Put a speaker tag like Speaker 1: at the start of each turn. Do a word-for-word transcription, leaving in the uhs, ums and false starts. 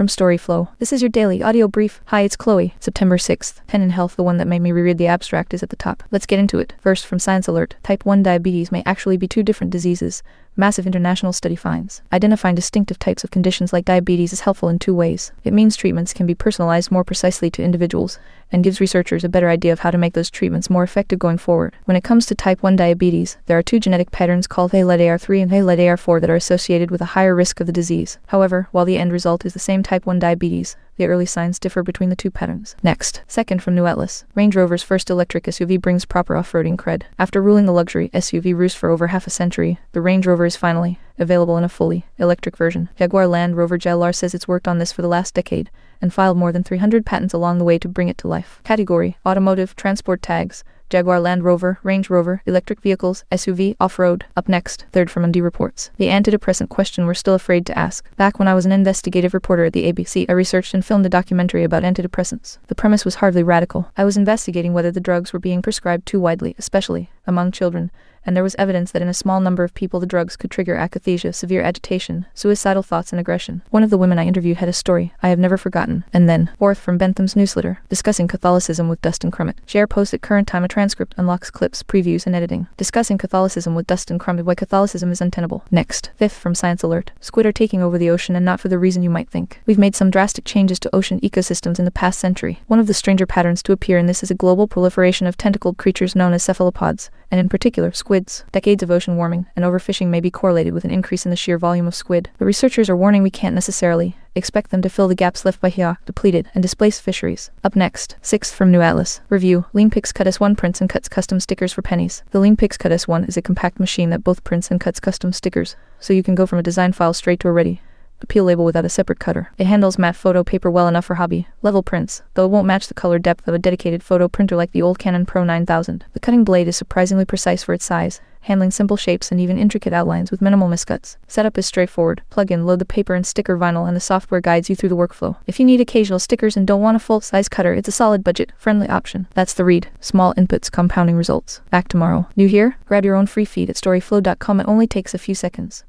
Speaker 1: from Storyflow. This is your daily audio brief. Hi, it's Chloe. September sixth. Pen and Health, the one that made me reread the abstract, is at the top. Let's get into it. First, from Science Alert. Type one diabetes may actually be two different diseases. Massive international study finds. Identifying distinctive types of conditions like diabetes is helpful in two ways. It means treatments can be personalized more precisely to individuals, and gives researchers a better idea of how to make those treatments more effective going forward. When it comes to type one diabetes, there are two genetic patterns called A L E D A R three and A L E D A R four that are associated with a higher risk of the disease. However, while the end result is the same type one diabetes, the early signs differ between the two patterns. Next, second from New Atlas. Range Rover's first electric S U V brings proper off-roading cred. After ruling the luxury S U V roost for over half a century, the Range Rover is finally available in a fully electric version. Jaguar Land Rover J L R says it's worked on this for the last decade, and filed more than three hundred patents along the way to bring it to life. Category: Automotive, Transport tags. Jaguar Land Rover, Range Rover, electric vehicles, S U V, off-road. Up next, third from M D Reports. The antidepressant question we're still afraid to ask. Back when I was an investigative reporter at the A B C, I researched and filmed a documentary about antidepressants. The premise was hardly radical. I was investigating whether the drugs were being prescribed too widely, especially among children, and there was evidence that in a small number of people the drugs could trigger akathisia, severe agitation, suicidal thoughts, and aggression. One of the women I interviewed had a story I have never forgotten. And then, fourth from Bentham's newsletter, discussing Catholicism with Dustin Crummett. Share post at current time. A transcript unlocks clips, previews, and editing. Discussing Catholicism with Dustin Crummett, why Catholicism is untenable. Next, fifth from Science Alert. Squid are taking over the ocean, and not for the reason you might think. We've made some drastic changes to ocean ecosystems in the past century. One of the stranger patterns to appear in this is a global proliferation of tentacled creatures known as cephalopods, and in particular, squids. Decades of ocean warming and overfishing may be correlated with an increase in the sheer volume of squid, but researchers are warning we can't necessarily expect them to fill the gaps left by H I A, depleted and displaced fisheries. Up next, sixth from New Atlas. Review: Leanpix Cut S one prints and cuts custom stickers for pennies. The Leanpix Cut S one is a compact machine that both prints and cuts custom stickers, so you can go from a design file straight to a ready to peel label without a separate cutter. It handles matte photo paper well enough for hobby level prints, though it won't match the color depth of a dedicated photo printer like the old Canon Pro nine thousand. The cutting blade is surprisingly precise for its size, handling simple shapes and even intricate outlines with minimal miscuts. Setup is straightforward. Plug in, load the paper and sticker vinyl, and the software guides you through the workflow. If you need occasional stickers and don't want a full-size cutter, it's a solid budget-friendly option. That's the read. Small inputs, compounding results. Back tomorrow. New here? Grab your own free feed at storyflow dot com. It only takes a few seconds.